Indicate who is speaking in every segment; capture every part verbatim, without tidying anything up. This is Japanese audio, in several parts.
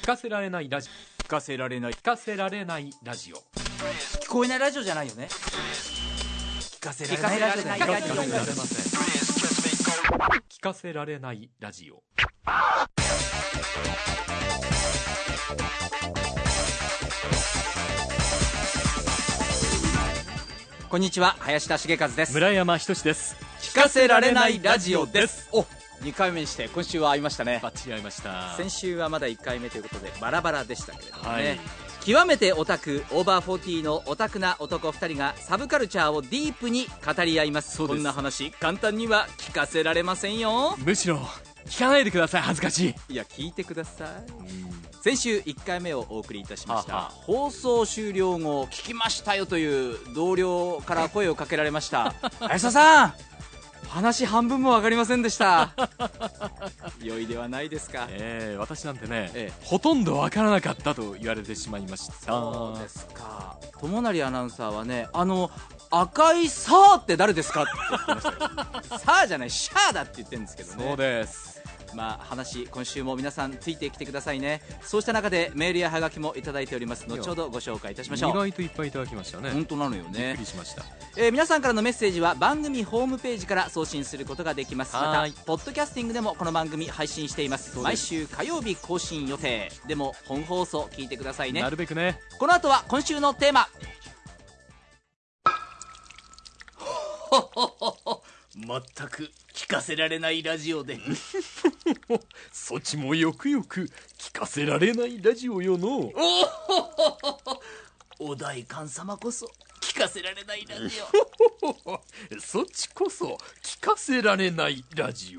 Speaker 1: 聞かせられないラジオ
Speaker 2: 聞かせられない
Speaker 1: 聞かせられないラジオ
Speaker 2: 聞こえないラジオじゃないよね。聞かせられないラジオだよね。
Speaker 1: 聞かせられません聞かせられないラジオ。
Speaker 2: こんにちは、林田茂和です。
Speaker 1: 村山仁です。
Speaker 2: 聞かせられないラジオです。お、にかいめにして今週は会いましたね。
Speaker 1: バッチリ会いました。
Speaker 2: 先週はまだいっかいめということでバラバラでしたけれどもね、
Speaker 1: はい、
Speaker 2: 極めてオタクオーバーフォーティーのオタクな男ふたりがサブカルチャーをディープに語り合います。こんな話簡単には聞かせられませんよ。
Speaker 1: むしろ聞かないでください。恥ずかしい。
Speaker 2: いや、聞いてください。先週いっかいめをお送りいたしました。
Speaker 1: はは
Speaker 2: 放送終了後聞きましたよという同僚から声をかけられました林田さん、話半分も分かりませんでした良いではないですか。
Speaker 1: えー、私なんてね、
Speaker 2: ええ、
Speaker 1: ほとんど分からなかったと言われてしまいました。
Speaker 2: そうですか。友成アナウンサーはね、あの赤いサーって誰ですかって言ってましたよサーじゃない、シャーだって言ってるんですけどね。
Speaker 1: そうです。
Speaker 2: まあ、話今週も皆さんついてきてくださいね。そうした中でメールやハガキもいただいております。後ほどご紹介いたしましょう。
Speaker 1: 意外といっぱいいただきましたね。
Speaker 2: 本当なのよね。
Speaker 1: びっくりしました。
Speaker 2: えー、皆さんからのメッセージは番組ホームページから送信することができます。ま
Speaker 1: はい
Speaker 2: たポッドキャスティングでもこの番組配信しています。毎週火曜日更新予定でも本放送聞いてくださいね。
Speaker 1: なるべくね。
Speaker 2: この後は今週のテーマ全く聞かせられないラジオで
Speaker 1: そちもよくよく聞かせられないラジオよの
Speaker 2: お代官様こそ聞かせられないラジ
Speaker 1: オそちこそ聞かせられないラジオ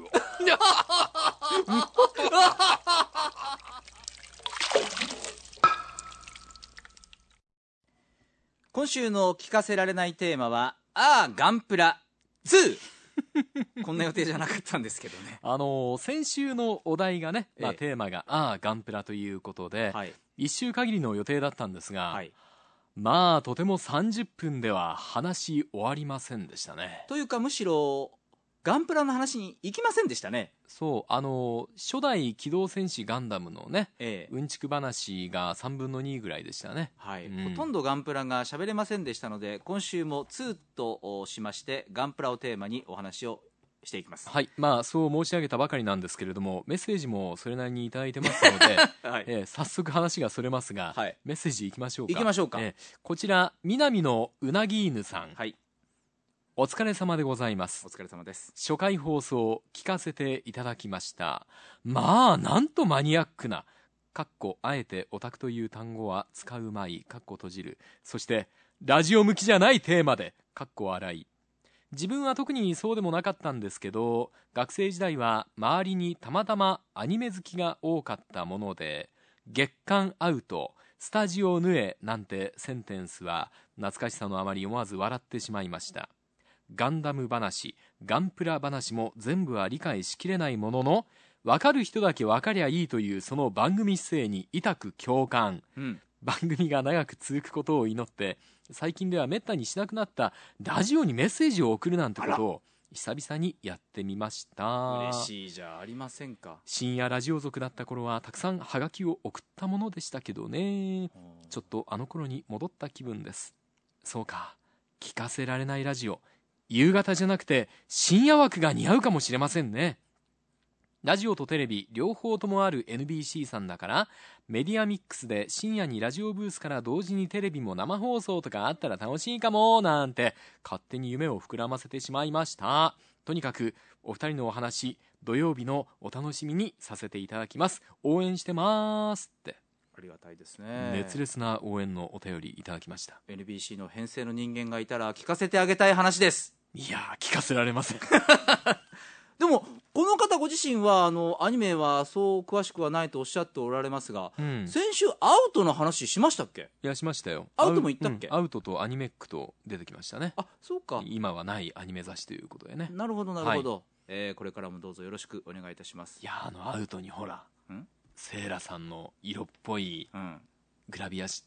Speaker 2: 今週の聞かせられないテーマはあーガンプラツーこんな予定じゃなかったんですけどね。
Speaker 1: あのー、先週のお題がね、まあ、
Speaker 2: ええ、
Speaker 1: テーマがああガンプラということで、
Speaker 2: はい、
Speaker 1: いっ週限りの予定だったんですが、
Speaker 2: はい、
Speaker 1: まあとてもさんじゅっぷんでは話し終わりませんでしたね。
Speaker 2: というかむしろガンプラの話に行きませんでしたね。
Speaker 1: そう、あの初代機動戦士ガンダムのね、
Speaker 2: ええ、
Speaker 1: うんちく話がさんぶんのにぐらいでしたね。
Speaker 2: はい、
Speaker 1: うん、
Speaker 2: ほとんどガンプラが喋れませんでしたので今週もツーとしましてガンプラをテーマにお話をしていきます。
Speaker 1: はい、まあそう申し上げたばかりなんですけれども、メッセージもそれなりにいただいてますので、
Speaker 2: はい、
Speaker 1: えー、早速話がそれますが、
Speaker 2: はい、
Speaker 1: メッセージいきましょうか。
Speaker 2: いきましょうか。
Speaker 1: えー、こちら南のうなぎ犬さん、
Speaker 2: はい、
Speaker 1: お疲れ様でございます。
Speaker 2: お疲れ様です。
Speaker 1: 初回放送聞かせていただきました。まあなんとマニアックなかっこあえてオタクという単語は使うまいかっこ閉じる、そしてラジオ向きじゃないテーマでかっこ笑い。自分は特にそうでもなかったんですけど、学生時代は周りにたまたまアニメ好きが多かったもので、月刊アウト、スタジオヌエなんてセンテンスは懐かしさのあまり思わず笑ってしまいました。ガンダム話、ガンプラ話も全部は理解しきれないものの、分かる人だけ分かりゃいいというその番組姿勢に痛く共感、うん、番組が長く続くことを祈って最近ではめったにしなくなったラジオにメッセージを送るなんてことを久々にやってみました。
Speaker 2: 嬉しいじゃありませんか。
Speaker 1: 深夜ラジオ族だった頃はたくさんハガキを送ったものでしたけどね、ちょっとあの頃に戻った気分です。そうか、聞かせられないラジオ、夕方じゃなくて深夜枠が似合うかもしれませんね。ラジオとテレビ両方ともある エヌビーシー さんだから、メディアミックスで深夜にラジオブースから同時にテレビも生放送とかあったら楽しいかもなんて勝手に夢を膨らませてしまいました。とにかくお二人のお話土曜日のお楽しみにさせていただきます。応援してますって。
Speaker 2: ありがたいですね。
Speaker 1: 熱烈な応援のお便りいただきました。
Speaker 2: エヌビーシー の編成の人間がいたら聞かせてあげたい話です。
Speaker 1: いや聞かせられません
Speaker 2: でもこの方ご自身はあのアニメはそう詳しくはないとおっしゃっておられますが、うん、先週アウトの話しましたっけ。
Speaker 1: いやしましたよ。
Speaker 2: アウトも言ったっけ、
Speaker 1: うん、アウトとアニメックと出てきましたね。あ、
Speaker 2: そうか。
Speaker 1: 今はないアニメ雑誌ということでね。
Speaker 2: なるほどなるほど、はい、えー、これからもどうぞよろしくお願いいたします。
Speaker 1: いやあのアウトにほらセイラさんの色っぽいグラビアし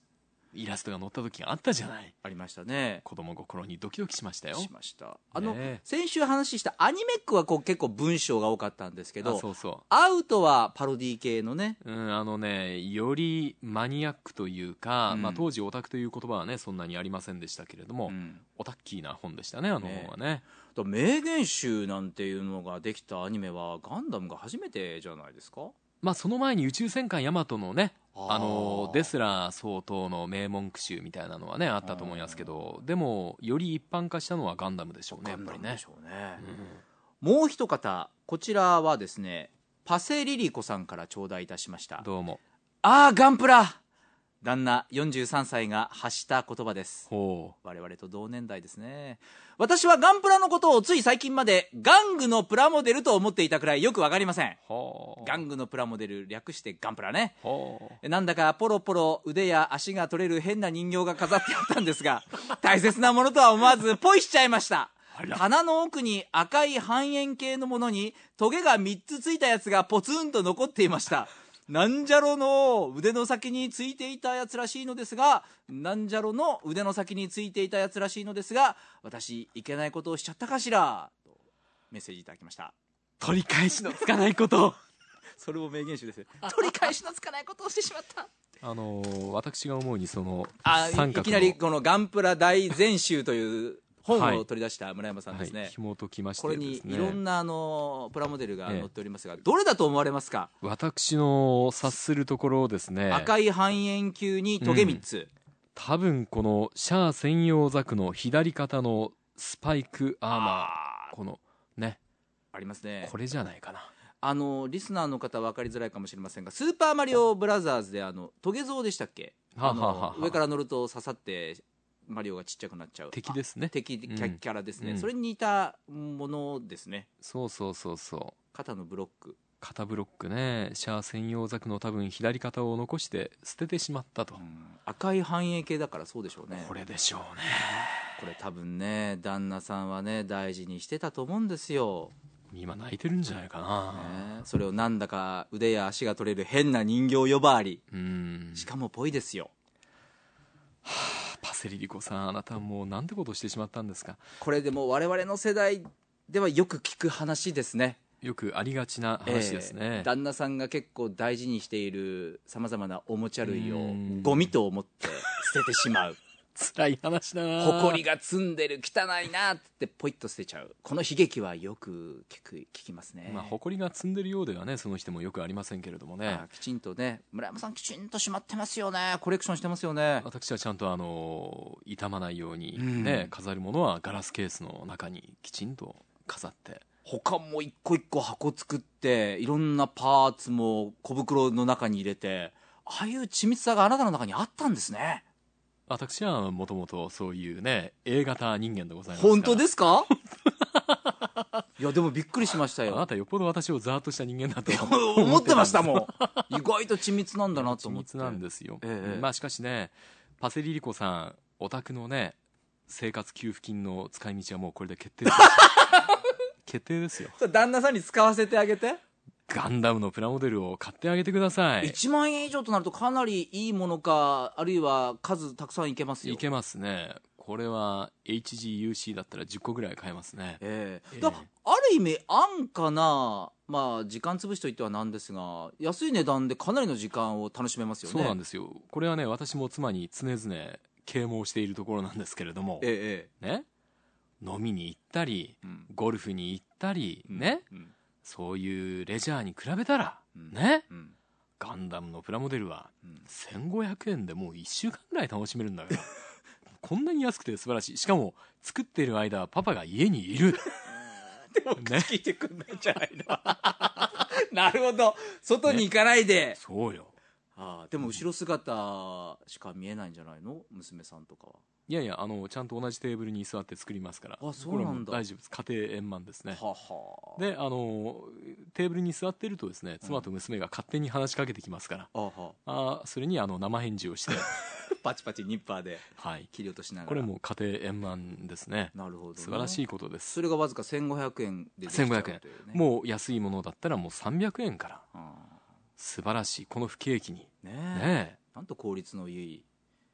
Speaker 1: イラストが載った時があったじゃない。
Speaker 2: ありましたね。
Speaker 1: 子供心にドキドキしましたよ。
Speaker 2: しました。あの、
Speaker 1: ね、
Speaker 2: 先週話したアニメックはこう結構文章が多かったんですけど、
Speaker 1: そうそう、
Speaker 2: アウトはパロディ系のね、
Speaker 1: うん、あのね、よりマニアックというか、
Speaker 2: うん、
Speaker 1: まあ、当時オタクという言葉はねそんなにありませんでしたけれども、うん、オタッキーな本でしたね、あの本はね。ね、
Speaker 2: 名言集なんていうのができたアニメはガンダムが初めてじゃないですか。
Speaker 1: まあ、その前に宇宙戦艦ヤマトのね、あのデスラー総統の名文句集みたいなのはねあったと思いますけど、でもより一般化したのはガンダムでしょうね、やっぱりね。
Speaker 2: うん、もう一方、こちらはですね、パセリリコさんから頂戴いたしました。
Speaker 1: どうも。
Speaker 2: ああ、ガンプラ、旦那よんじゅうさんさいが発した言葉です。
Speaker 1: ほう、
Speaker 2: 我々と同年代ですね。私はガンプラのことをつい最近まで玩具のプラモデルと思っていたくらいよくわかりません。玩具のプラモデル、略してガンプラね。なんだかポロポロ腕や足が取れる変な人形が飾ってあったんですが大切なものとは思わずポイしちゃいました。鼻の奥に赤い半円形のものにトゲがみっつついたやつがポツンと残っていました。なんじゃろの腕の先についていたやつらしいのですが、なんじゃろの腕の先についていたやつらしいのですが、私いけないことをしちゃったかしらとメッセージいただきました。
Speaker 1: 取り返しのつかないこと
Speaker 2: それも名言集です。取り返しのつかないことをしてしまった。
Speaker 1: あのー、私が思うにその
Speaker 2: あいきなりこのガンプラ大全集という本を取り出した村山さんですね、はいはい、
Speaker 1: 紐解きまして
Speaker 2: これ
Speaker 1: ですね、
Speaker 2: にいろんなあのプラモデルが載っておりますが、ええ、どれだと思われますか。
Speaker 1: 私の察するところですね、
Speaker 2: 赤い半円球にトゲみっつ、うん、
Speaker 1: 多分このシャア専用ザクの左肩のスパイクアーマー、このね
Speaker 2: ありますね、
Speaker 1: これじゃないかな。
Speaker 2: あのリスナーの方は分かりづらいかもしれませんが、スーパーマリオブラザーズであのトゲ像でしたっけ、
Speaker 1: はあはあはあ、
Speaker 2: 上から乗ると刺さってマリオがちっちゃくなっちゃう
Speaker 1: 敵ですね、
Speaker 2: 敵キャ、
Speaker 1: うん、
Speaker 2: キャラですね、
Speaker 1: うん、
Speaker 2: それに似たものですね。
Speaker 1: そうそうそうそう、
Speaker 2: 肩のブロック、
Speaker 1: 肩ブロックね、シャア専用ザクの多分左肩を残して捨ててしまったと、うん、
Speaker 2: 赤い半円形だからそうでしょうね。
Speaker 1: これでしょうね。
Speaker 2: これ多分ね旦那さんはね大事にしてたと思うんですよ。
Speaker 1: 今泣いてるんじゃないかな、
Speaker 2: ね、それをなんだか腕や足が取れる変な人形呼ばわり、
Speaker 1: うん、
Speaker 2: しかもぽいですよ。
Speaker 1: はあ、パセリリコさん、あなたはもうなんてことをしてしまったんですか。
Speaker 2: これでも我々の世代ではよく聞く話ですね。
Speaker 1: よくありがちな話ですね、
Speaker 2: えー、旦那さんが結構大事にしているさまざまなおもちゃ類をゴミと思って捨ててしまう
Speaker 1: 辛い話だな。
Speaker 2: ほこりが積んでる汚いなってポイッと捨てちゃう、この悲劇はよく聞く聞きますね。
Speaker 1: まあほこりが積んでるようではねその人もよくありませんけれどもね、
Speaker 2: あきちんとね、村山さんきちんとしまってますよね、コレクションしてますよね。
Speaker 1: 私はちゃんとあの傷まないようにね、うん、飾るものはガラスケースの中にきちんと飾って、
Speaker 2: 他も一個一個箱作っていろんなパーツも小袋の中に入れて、ああいう緻密さがあなたの中にあったんですね。
Speaker 1: 私はもともとそういうね A 型人間でございますから。
Speaker 2: 本当ですかいやでもびっくりしましたよ。
Speaker 1: あなたよっぽど私をざーっとした人間だと
Speaker 2: 思ってましたもん。意外と緻密なんだなと思って。
Speaker 1: 緻密なんですよ、
Speaker 2: ええ、
Speaker 1: まあしかしねパセリリコさんお宅のね生活給付金の使い道はもうこれで決定です決定ですよ。
Speaker 2: 旦那さんに使わせてあげて、
Speaker 1: ガンダムのプラモデルを買ってあげてください。
Speaker 2: いちまんえん以上となるとかなりいいものか、あるいは数たくさんいけますよ。
Speaker 1: いけますね。これは エイチジーユーシー だったらじゅっこぐらい買えますね、
Speaker 2: えーえー、だある意味安価な、まあ、時間潰しといってはなんですが安い値段でかなりの時間を楽しめますよね。
Speaker 1: そうなんですよ。これはね私も妻に常々啓蒙しているところなんですけれども、
Speaker 2: え
Speaker 1: えね、飲みに行ったり、うん、ゴルフに行ったり、うん、ね、うん、そういうレジャーに比べたら、うん、ね、うん、ガンダムのプラモデルはせんごひゃくえんでもういっしゅうかんぐらい楽しめるんだからこんなに安くて素晴らしい。しかも作っている間はパパが家にいる
Speaker 2: でも口聞いてくんないんじゃないのなるほど、外に行かないで、
Speaker 1: ね、そうよ。
Speaker 2: ああ、でも後ろ姿しか見えないんじゃないの娘さんとかは。
Speaker 1: いやいや、あのちゃんと同じテーブルに座って作りますから。
Speaker 2: あ、そうなんだ。
Speaker 1: 大丈夫です。家庭円満ですね。
Speaker 2: はは。
Speaker 1: で、あのテーブルに座ってるとですね、妻と娘が勝手に話しかけてきますから、うん、ああ、それにあの生返事をして
Speaker 2: パチパチニッパーで
Speaker 1: はい
Speaker 2: 切り落としながら、
Speaker 1: これも家庭円満ですね。
Speaker 2: なるほど、ね、
Speaker 1: 素晴らしいことです。
Speaker 2: それがわずかせんごひゃくえんでできちゃうという、ね、せんごひゃくえん、
Speaker 1: もう安いものだったらもうさんびゃくえんから、素晴らしいこの不景気に
Speaker 2: ねえ、ねえ、なんと効率のいい。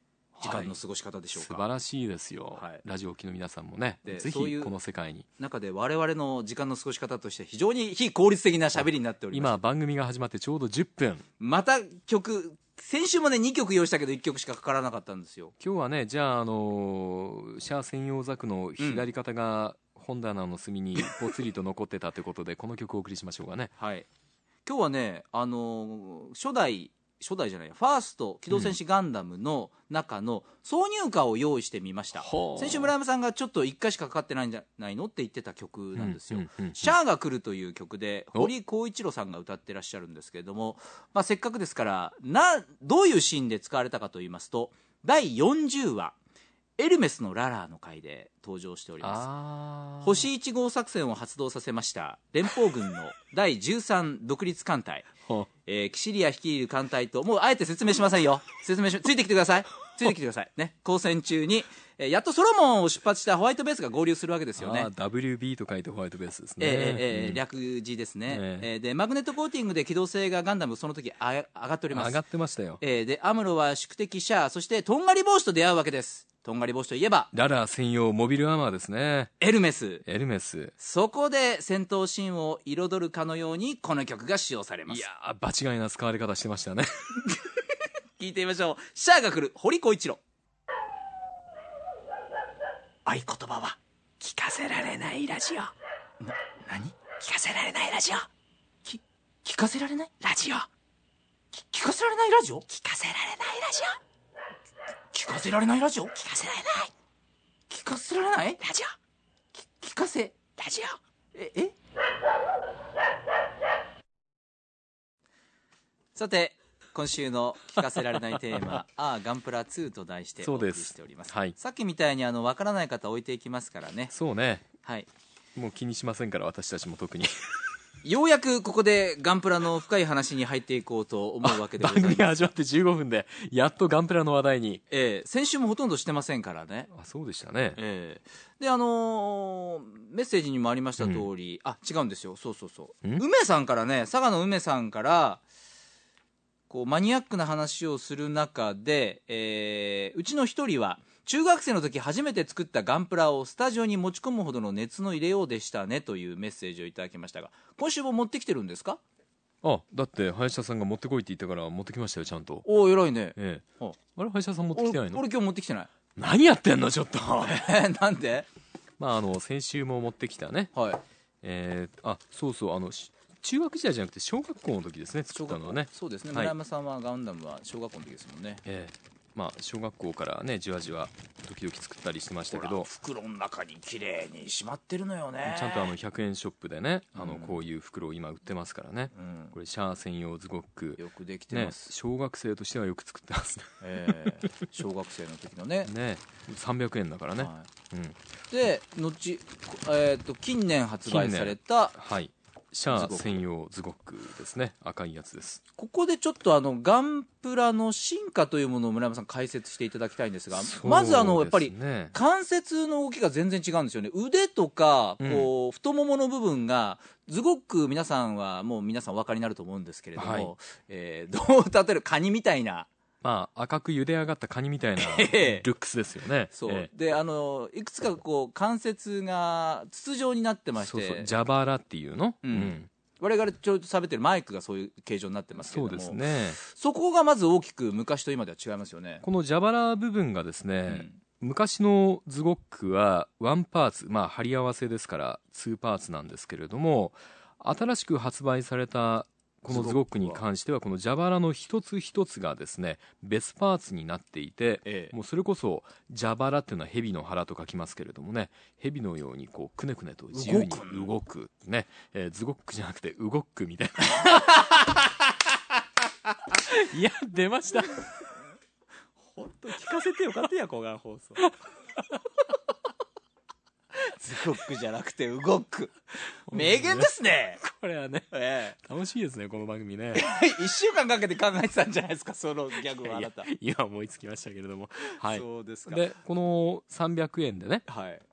Speaker 2: 時間の過ごし方でしょうか。
Speaker 1: 素晴らしいですよ、
Speaker 2: はい、
Speaker 1: ラジオ機の皆さんもね、
Speaker 2: で
Speaker 1: ぜひこの世界に。
Speaker 2: 中で我々の時間の過ごし方として非常に非効率的な喋りになっております。
Speaker 1: 今番組が始まってちょうどじゅっぷん。
Speaker 2: また曲、先週もねにきょく用意したけどいっきょくしかかからなかったんですよ。
Speaker 1: 今日はね、じゃあ、あのー、シャア専用ザクの左肩が本棚の隅にぽつりと残ってたということでこの曲をお送りしましょうかね。
Speaker 2: はい、今日はね、あのー、初代初代じゃないファースト機動戦士ガンダムの中の挿入歌を用意してみました、うん、先週村山さんがちょっといっかいしかかかってないんじゃないのって言ってた曲なんですよ、うんうんうんうん、シャアが来るという曲で堀浩一郎さんが歌ってらっしゃるんですけれども、まあ、せっかくですからなどういうシーンで使われたかと言いますと、だいよんじゅうわエルメスのララーの回で登場しております。星いち号作戦を発動させました連邦軍のだいじゅうさん独立艦隊えー、キシリア率いる艦隊と、もうあえて説明しませんよ、説明しついてきてくださいついてきてくださいね。交戦中に、えー、やっとソロモンを出発したホワイトベースが合流するわけですよね。
Speaker 1: あ ダブリュービー と書いてホワイトベースですね、
Speaker 2: えーえーうん、略字ですね、えー、でマグネットコーティングで機動性がガンダムその時あ上がっております。
Speaker 1: 上がってましたよ、
Speaker 2: えー、でアムロは宿敵シャア、そしてとんがり帽子と出会うわけです。とんがり帽子といえば
Speaker 1: ララー専用モビルアーマーですね、
Speaker 2: エルメス。
Speaker 1: エルメス。
Speaker 2: そこで戦闘シーンを彩るかのようにこの曲が使用されます。
Speaker 1: いやー場違いな使われ方してましたね
Speaker 2: 聞いてみましょう。シャアが来る堀浩一郎。合言葉は聞かせられないラジオ。な、何？聞かせられないラジオ。き、聞かせられないラジオ。き、聞かせられないラジオ。聞かせられないラジオ。聞かせられないラジオ。聞かせられない。聞かせられないラジオ。き、聞かせラジオ。え、え？さて。今週の聞かせられないテーマあーガンプラツーと題してお送りしております。
Speaker 1: はい、
Speaker 2: さっきみたいにあの分からない方置いていきますからね。
Speaker 1: そうね、
Speaker 2: はい、
Speaker 1: もう気にしませんから私たちも特に
Speaker 2: ようやくここでガンプラの深い話に入っていこうと思うわけでございます。
Speaker 1: 番組が始まってじゅうごふんでやっとガンプラの話題に、
Speaker 2: えー、先週もほとんどしてませんからね。
Speaker 1: あ、そうでしたね、
Speaker 2: えー、であのー、メッセージにもありました通り、うん、あ違うんですよ、そうそうそう梅さんからね、佐賀の梅さんからこうマニアックな話をする中で、えー、うちの一人は中学生の時初めて作ったガンプラをスタジオに持ち込むほどの熱の入れようでしたねというメッセージをいただきましたが、今週も持ってきてるんですか？
Speaker 1: あ、だって林田さんが持ってこいって言ったから持ってきましたよ、ちゃんと。
Speaker 2: おお、偉いね、
Speaker 1: ええ、あれ林田さん持ってきてないの？
Speaker 2: 俺今日持ってきてない。
Speaker 1: 何やってんのちょっと
Speaker 2: えー、なんで？
Speaker 1: まああの先週も持ってきたね、はい、えー、あそうそうあの中学時代じゃなくて小学校の時ですね、作ったのはね。
Speaker 2: そうですね、村山さんはガンダムは小学校の時ですもんね。
Speaker 1: ええ、まあ小学校からねじわじわ時々作ったりしてましたけど、
Speaker 2: 袋の中に綺麗にしまってるのよね。
Speaker 1: ちゃんとあのひゃくえんショップでね、あのこういう袋を今売ってますからね、うん、これシャア専用ズゴック
Speaker 2: よくできてます、
Speaker 1: ね、小学生としてはよく作ってますね、
Speaker 2: えー、小学生の時のね
Speaker 1: ねさんびゃくえんだからね、はい、うん、
Speaker 2: で後、えー、と近年発売された、
Speaker 1: はい、シャア専用ズゴックですね、赤いやつです。
Speaker 2: ここでちょっとあのガンプラの進化というものを村山さん解説していただきたいんですが、すね、まずあのやっぱり関節の動きが全然違うんですよね。腕とかこう、うん、太ももの部分がズゴック、皆さんはもう皆さんお分かりになると思うんですけれども、はい、えー、どう例えるカニみたいな、
Speaker 1: まあ、赤く茹で上がったカニみたいなルックスですよね。
Speaker 2: そう、ええ、であのいくつかこう関節が筒状になってまして、
Speaker 1: そうそう、ジャバラっていうの、うん、うん、
Speaker 2: 我々ちょっと喋ってるマイクがそういう形状になってますけれども、
Speaker 1: そうですね、
Speaker 2: そこがまず大きく昔と今では違いますよね。
Speaker 1: このジャバラ部分がですね、うん、昔のズゴックはワンパーツ、まあ貼り合わせですからツーパーツなんですけれども、新しく発売されたこのズゴックに関してはこのジャバラの一つ一つがですね別パーツになっていて、ええ、もうそれこそジャバラっていうのは蛇の腹と書きますけれどもね、蛇のようにこうくねくねと自由に動くね、えー、ズゴックじゃなくてウゴックみたいないや出ました
Speaker 2: 本当聞かせてよかったや小川放送ズゴックじゃなくてウゴック、名言ですね
Speaker 1: これはね、ええ、楽しいですねこの番組ね
Speaker 2: いっしゅうかんかけて考えてたんじゃないですかそのギャグはあなた。
Speaker 1: 今思いつきましたけれども、はい、
Speaker 2: そうですか。
Speaker 1: でこのさんびゃくえんでね、
Speaker 2: はい、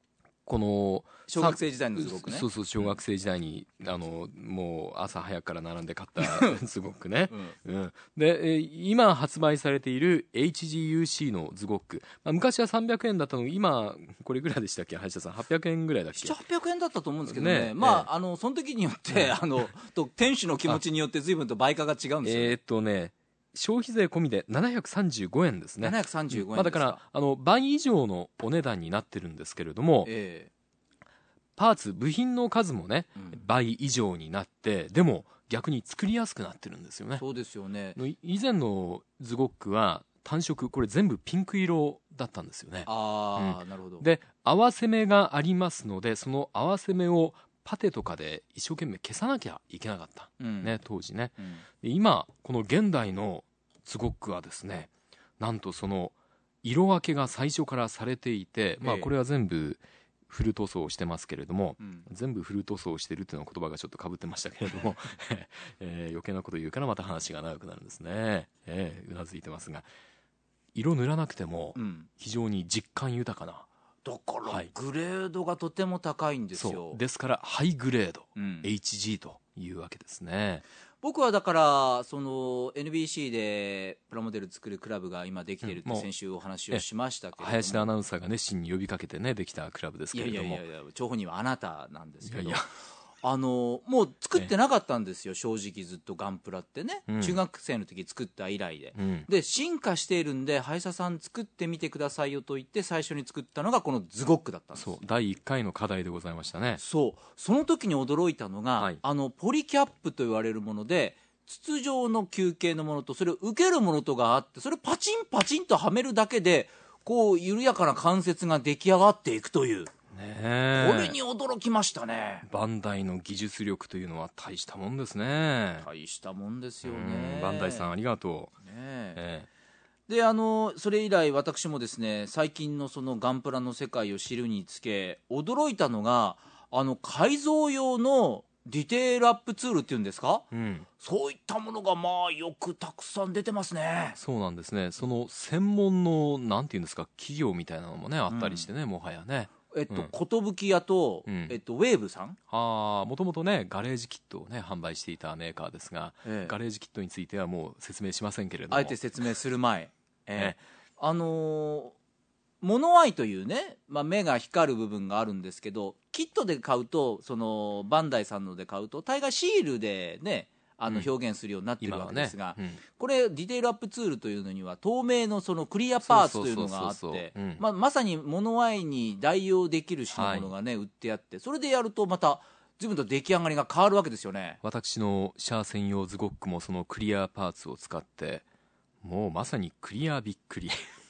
Speaker 1: この
Speaker 2: 小学生時代のズゴックね。
Speaker 1: そうそう、小学生時代に、うん、あのもう朝早くから並んで買ったズゴックね、うんうん、で、えー、今発売されている エイチジーユーシー のズゴック、まあ、昔はさんびゃくえんだったのに今これぐらいでしたっけ、林田さん、はっぴゃくえんぐらいだっけ。
Speaker 2: ななひゃくはっぴゃくえんだったと思うんですけどね、ね、まあ、えー、あのその時によって、うん、あのと店主の気持ちによって随分と売価が違うんですよね。
Speaker 1: えー、っとね消費税込みでななひゃくさんじゅうごえんですね。
Speaker 2: ななひゃくさんじゅうごえん、
Speaker 1: まあ、だからあの倍以上のお値段になってるんですけれども、えーパーツ部品の数もね、うん、倍以上になって、でも逆に作りやすくなってるんですよね。
Speaker 2: そうですよね。
Speaker 1: 以前のズゴックは単色、これ全部ピンク色だったんですよね。
Speaker 2: ああ、うん、なるほど。
Speaker 1: で合わせ目がありますので、その合わせ目をパテとかで一生懸命消さなきゃいけなかった、うん、ね、当時ね、うん、で今この現代のズゴックはですね、なんとその色分けが最初からされていて、まあ、これは全部フル塗装をしてますけれども、うん、全部フル塗装をしてるっていうのは言葉がちょっとかぶってましたけれども、えー、余計なこと言うからまた話が長くなるんですね、えー、うなずいてますが、色塗らなくても非常に実感豊かな、
Speaker 2: だからグレードがとても高いんですよ、
Speaker 1: そうですからハイグレード、うん、エイチジー というわけですね。
Speaker 2: 僕はだからその エヌビーシー でプラモデル作るクラブが今できてるって先週お話をしましたけれども、
Speaker 1: 林田アナウンサーが熱心に呼びかけてねできたクラブですけれども、
Speaker 2: いやいやいやいや、張本人はあなたなんですけど、いやいや、あのもう作ってなかったんですよ、正直ずっとガンプラってね、うん、中学生の時作った以来で、うん、で進化しているんで林田さん作ってみてくださいよと言って最初に作ったのがこのズゴックだったんです。
Speaker 1: そう、だいいっかいの課題でございましたね。
Speaker 2: そう、その時に驚いたのが、はい、あのポリキャップと言われるもので筒状の球形のものとそれを受けるものとがあって、それをパチンパチンとはめるだけでこう緩やかな関節が出来上がっていくという、ね、これに驚きましたね。
Speaker 1: バンダイの技術力というのは大したもんですね。
Speaker 2: 大したもんですよね。
Speaker 1: バンダイさんありがとう、ね
Speaker 2: ええ、であのそれ以来私もですね最近のそのガンプラの世界を知るにつけ驚いたのが、あの改造用のディテールアップツールっていうんですか、うん、そういったものがまあよくたくさん出てますね。
Speaker 1: そうなんですね。その専門のなんていうんですか企業みたいなのもねあったりしてね、うん、もはやね、
Speaker 2: えっと、寿屋と、うん、えっと、ウェーブさん、
Speaker 1: あもともとねガレージキットをね販売していたメーカーですが、ええ、ガレージキットについてはもう説明しませんけれども、
Speaker 2: あえて説明する前、ええ、あのー、モノアイというね、まあ、目が光る部分があるんですけど、キットで買うとそのバンダイさんので買うと大概シールでねあの表現するようになってるわけですが、うんねうん、これディテールアップツールというのには透明のそのクリアパーツというのがあってまさにモノアイに代用できる種のものがね、はい、売ってあって、それでやるとまた随分と出来上がりが変わるわけですよね。
Speaker 1: 私のシャア専用ズゴックもそのクリアパーツを使ってもうまさにクリアびっくり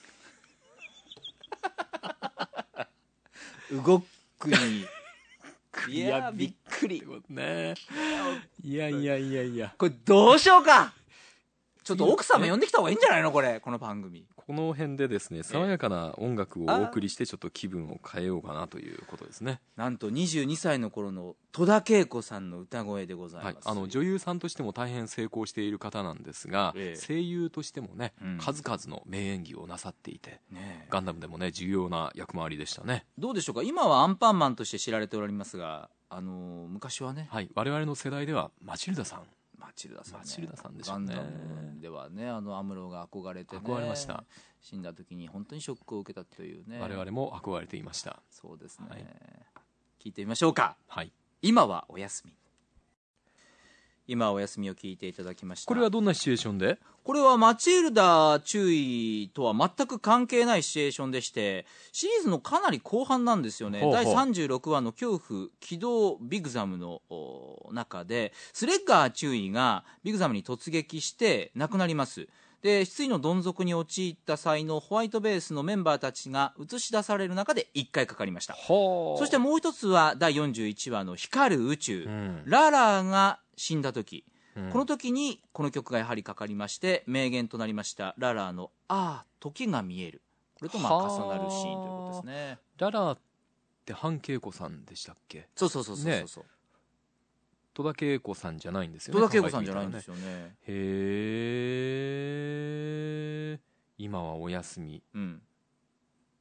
Speaker 2: 動くにクリアびっくり
Speaker 1: ね。いやいやいやいや、
Speaker 2: これどうしようか、ちょっと奥様呼んできた方がいいんじゃないのこれ、この番組。
Speaker 1: この辺でですね爽やかな音楽をお送りしてちょっと気分を変えようかなということですね。
Speaker 2: なんとにじゅうにさいの頃の戸田恵子さんの歌声でございます、
Speaker 1: はい、あの女優さんとしても大変成功している方なんですが、ええ、声優としてもね、うん、数々の名演技をなさっていて、ね、ガンダムでもね重要な役回りでしたね。
Speaker 2: どうでしょうか、今はアンパンマンとして知られておりますが、あのー、昔はね、
Speaker 1: はい、我々の世代ではマチルダさん
Speaker 2: マチルダさん、ね、
Speaker 1: マチルダさんでしょうね。
Speaker 2: ガンダムではね、あのアムロが憧れてね、
Speaker 1: 憧れました。
Speaker 2: 死んだ時に本当にショックを受けたというね、
Speaker 1: 我々も憧れていました。
Speaker 2: そうですね、はい、聞いてみましょうか、
Speaker 1: はい、
Speaker 2: 今はお休み。今はお休みを聞いていただきました。
Speaker 1: これはどんなシチュエーションで？
Speaker 2: これはマチルダ注意とは全く関係ないシチュエーションでして、シリーズのかなり後半なんですよね。ほうほう、だいさんじゅうろくわの恐怖起動ビグザムの中でスレッガー注意がビグザムに突撃して亡くなります。で失意のどん底に陥った際のホワイトベースのメンバーたちが映し出される中でいっかいかかりました。そしてもう一つはだいよんじゅういちわの光る宇宙、うん、ララーが死んだ時、うん、この時にこの曲がやはりかかりまして名言となりましたララーのああ時が見える、これとまあ重なるシーンということですね。
Speaker 1: ララーって半恵子さんでしたっけ？
Speaker 2: そうそうそうそうそう、ね、
Speaker 1: 戸田恵子さんじゃないんですよね。
Speaker 2: 戸田恵子さんじゃないんですよね。
Speaker 1: へえ、今はお休み、うん、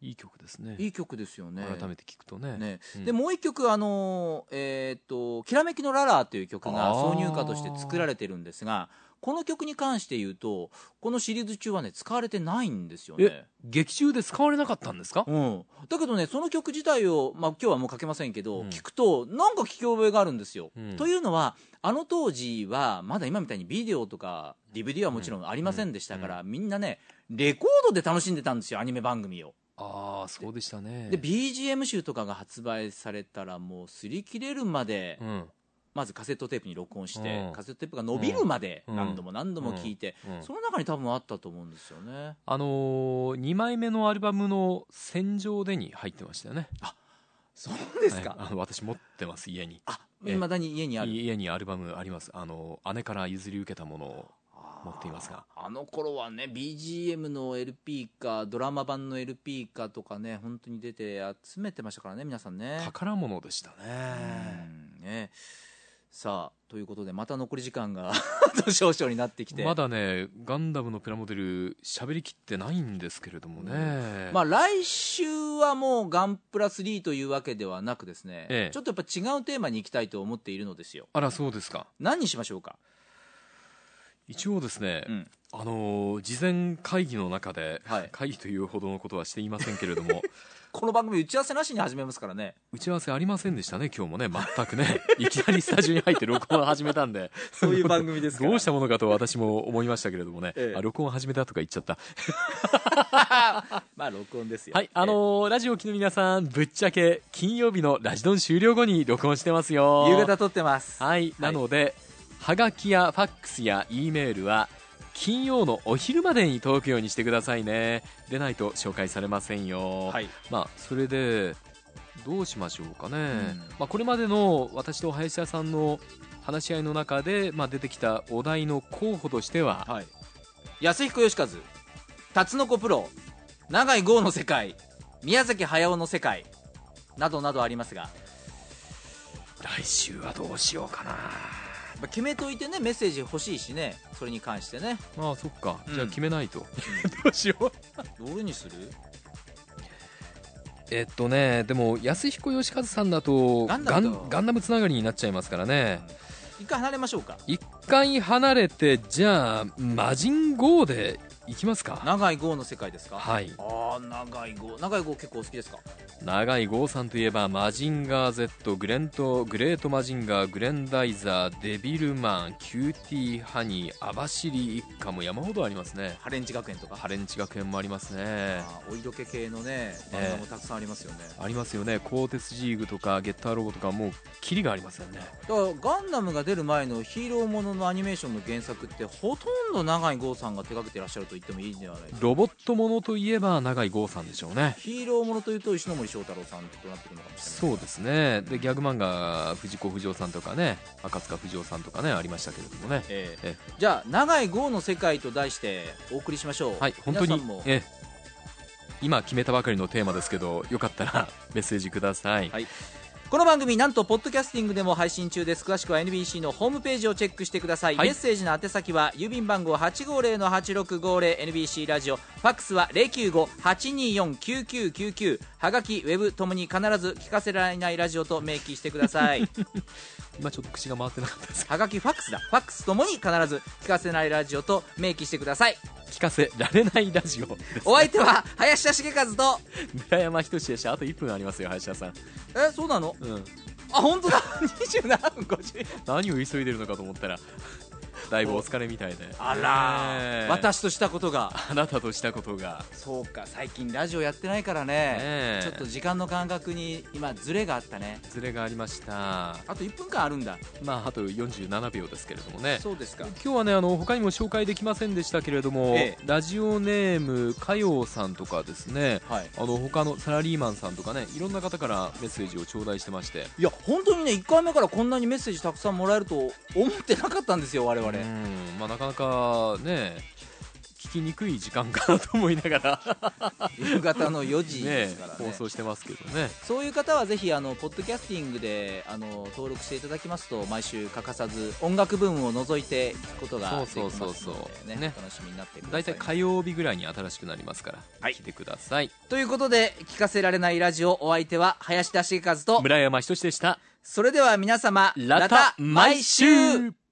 Speaker 1: いい曲ですね。
Speaker 2: いい曲ですよね。
Speaker 1: 改めて聞くとね。
Speaker 2: ね、
Speaker 1: うん、
Speaker 2: でもう一曲、あのーえー、っときらめきのララーという曲が挿入歌として作られてるんですが、この曲に関して言うとこのシリーズ中はね使われてないんですよね。
Speaker 1: え、劇中で使われなかったんですか？
Speaker 2: うん、だけどねその曲自体を、まあ、今日はもうかけませんけど、
Speaker 1: うん、
Speaker 2: 聞くとなんか聞き覚えがあるんですよ、うん、というのはあの当時はまだ今みたいにビデオとか ディーブイディー はもちろんありませんでしたから、うん、みんなねレコードで楽しんでたんですよ、アニメ番組を。
Speaker 1: ああ、そうでしたね。
Speaker 2: で ビージーエム 集とかが発売されたらもう擦り切れるまで、うん、まずカセットテープに録音して、うん、カセットテープが伸びるまで何度も何度も聴いて、うんうん、その中に多分あったと思うんですよね。
Speaker 1: あのー、にまいめのアルバムの戦場でに入ってましたよね。
Speaker 2: あ、そうですか。
Speaker 1: はい、あの私持ってます、家に。
Speaker 2: あ、未だに家にある。
Speaker 1: 家にアルバムあります。あの姉から譲り受けたものを持っていますが、
Speaker 2: あ, あの頃はね ビージーエム の エルピー かドラマ版の エルピー かとかね本当に出て集めてましたからね皆さんね。
Speaker 1: 宝物でしたね。
Speaker 2: うんね。さあということでまた残り時間が少々になってきて、
Speaker 1: まだねガンダムのプラモデル喋りきってないんですけれどもね、
Speaker 2: うん、まあ来週はもうガンプラスリーというわけではなくですね、ええ、ちょっとやっぱ違うテーマに行きたいと思っているのですよ。
Speaker 1: あら、そうですか。
Speaker 2: 何にしましょうか。
Speaker 1: 一応ですね、うん、あのー、事前会議の中で、はい、会議というほどのことはしていませんけれども
Speaker 2: この番組打ち合わせなしに始めますからね。
Speaker 1: 打ち合わせありませんでしたね今日もね、全くねいきなりスタジオに入って録音を始めたんで
Speaker 2: そういう番組ですから
Speaker 1: どうしたものかと私も思いましたけれどもね、ええ、あ録音始めたとか言っちゃった
Speaker 2: まあ録音ですよ。
Speaker 1: はい、あのーええ、ラジオ機の皆さん、ぶっちゃけ金曜日のラジドン終了後に録音してますよ。
Speaker 2: 夕方撮ってます。
Speaker 1: はい、はい、なのではがきやファックスや E メールは金曜のお昼までに届くようにしてくださいね。でないと紹介されませんよ。はい、まあそれでどうしましょうかね、うん、まあ、これまでの私と林田さんの話し合いの中で、まあ、出てきたお題の候補としては、はい、
Speaker 2: 安彦義和、タツノコプロ、永井豪の世界、宮崎駿の世界などなどありますが、
Speaker 1: 来週はどうしようかな。
Speaker 2: 決めといてね、メッセージ欲しいしね、それに関してね。
Speaker 1: ああ、そっか、うん、じゃあ決めないとどうしよう
Speaker 2: どれにする。
Speaker 1: えっとね、でも安彦義和さんだとガンダム、ガンダムつながりになっちゃいますからね、
Speaker 2: うん、一回離れましょうか。
Speaker 1: 一回離れて、じゃあ魔人ゴーでいきますか。
Speaker 2: 永井豪の世界ですか。
Speaker 1: はい。
Speaker 2: ああ、永井豪、永井豪結構お好きですか。
Speaker 1: 永井豪さんといえばマジンガー Z、 グレントグレートマジンガー、グレンダイザー、デビルマン、キューティーハニー、網走一家も山ほどありますね。
Speaker 2: ハレンチ学園とか。
Speaker 1: ハレンチ学園もありますね。
Speaker 2: お色気系のね漫画もたくさんありますよね、
Speaker 1: えー、ありますよね。コーテスジーグとかゲッターロボとかもうキリがありますよね。
Speaker 2: だからガンダムが出る前のヒーローもののアニメーションの原作ってほとんど永井豪さんが手掛けていらっしゃると言ってもいいんではないですか。
Speaker 1: ロボットものといえば永井豪さんでしょうね。
Speaker 2: ヒーローものというと石ノ森章太郎さんとなってくるのかもしれない。
Speaker 1: そうですね。でギャグ漫画藤子不二雄さんとかね、赤塚不二夫さんとかねありましたけれどもね、
Speaker 2: えー、えー、じゃあ永井豪の世界と題してお送りしましょう。
Speaker 1: はい、本当にえー、今決めたばかりのテーマですけど、よかったらメッセージください。
Speaker 2: はい、この番組なんとポッドキャスティングでも配信中です。詳しくは エヌビーシー のホームページをチェックしてください、はい、メッセージの宛先は郵便番号 はちごーぜろのはちろくごーぜろ エヌビーシー ラジオ、ファックスは ゼロきゅうご はちにーよん きゅうきゅうきゅうきゅう、はがきウェブともに必ず聞かせられないラジオと明記してください
Speaker 1: 今ちょっと口が回ってなかったです。
Speaker 2: はがきファックスだ、ファックスともに必ず聞かせないラジオと明記してください。
Speaker 1: 聞かせられないラジオです、ね、
Speaker 2: お相手は林田茂和と
Speaker 1: 村山仁でした。あといっぷんありますよ林田さん。
Speaker 2: え、そうなの。うん、あ、本当だにじゅうななふんごじゅう。
Speaker 1: 何を急いでるのかと思ったらだいぶお疲れみたいで。
Speaker 2: あら、えー、私としたことが
Speaker 1: あなたとしたことが。
Speaker 2: そうか、最近ラジオやってないからね、えー、ちょっと時間の感覚に今ズレがあったね。
Speaker 1: ズレがありました。
Speaker 2: あといっぷんかんあるんだ。
Speaker 1: まああとよんじゅうななびょうですけれどもね。
Speaker 2: そうですか。
Speaker 1: 今日はね、あの他にも紹介できませんでしたけれども、ええ、ラジオネームかようさんとかですね、はい、あの他のサラリーマンさんとかね、いろんな方からメッセージを頂戴してまして、
Speaker 2: いや本当にね、いっかいめからこんなにメッセージたくさんもらえると思ってなかったんですよ我々。うん、
Speaker 1: まあ、なかなかね聞きにくい時間かなと思いながら
Speaker 2: 夕方のよじですからね
Speaker 1: 放送してますけどね。
Speaker 2: そういう方はぜひあのポッドキャスティングであの登録していただきますと、毎週欠かさず音楽部分を除いて聞くことができますので、ね、
Speaker 1: そうそうそうそうね
Speaker 2: お楽しみになってください。
Speaker 1: だいたい火曜日ぐらいに新しくなりますから、
Speaker 2: はい、
Speaker 1: 聞いてください。
Speaker 2: ということで、聞かせられないラジオ、お相手は林田茂和と
Speaker 1: 村山仁でした。
Speaker 2: それでは皆様、
Speaker 1: ラタ毎週。